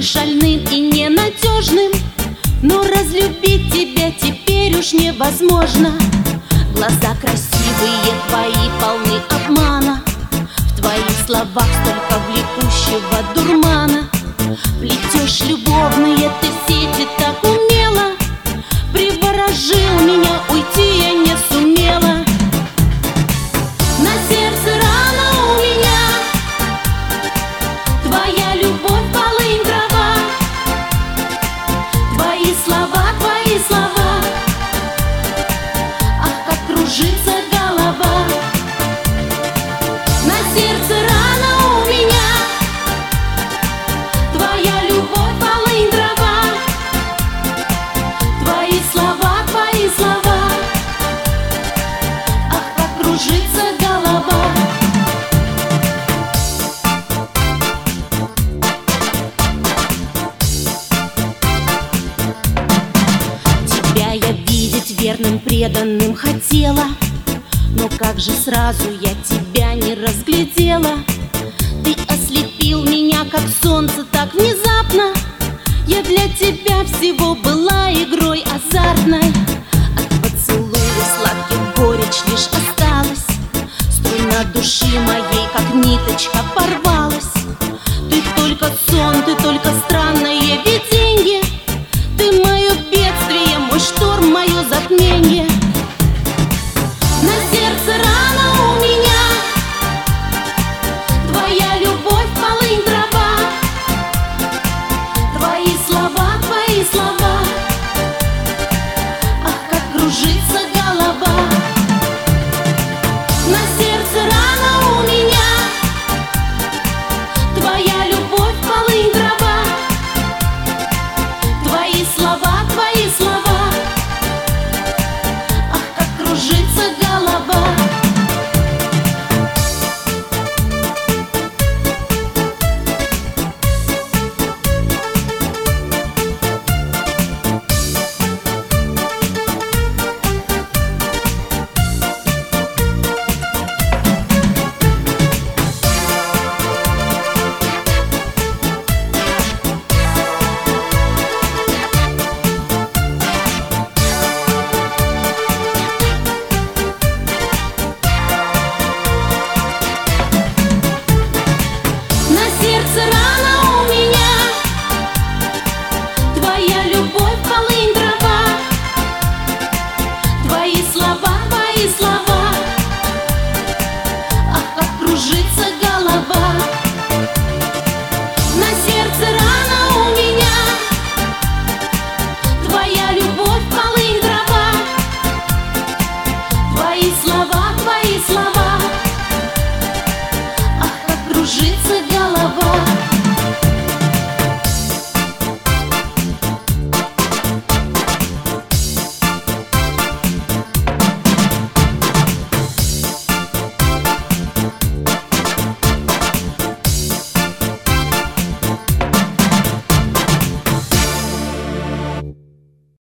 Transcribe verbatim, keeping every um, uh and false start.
шальным и ненадежным, но разлюбить тебя теперь уж невозможно. Глаза красивые твои полны обмана, в твоих словах столько влекущего дурмана. Плетешь любовные ты сети так умело, приворожил меня, уйти я не сумела. На сердце рана у меня, твоя любовь полынь трава, твои слова, твои слова, ах, как кружится голова. На сердце рана у меня, твоя любовь полынь трава, твои слова, твои слова, ах, как кружится голова. Тебя я видеть верным, преданным хотела, но как же сразу я тебя не разглядела. Ты ослепил меня, как солнце, так внезапно. Я для тебя всего была игрой азартной.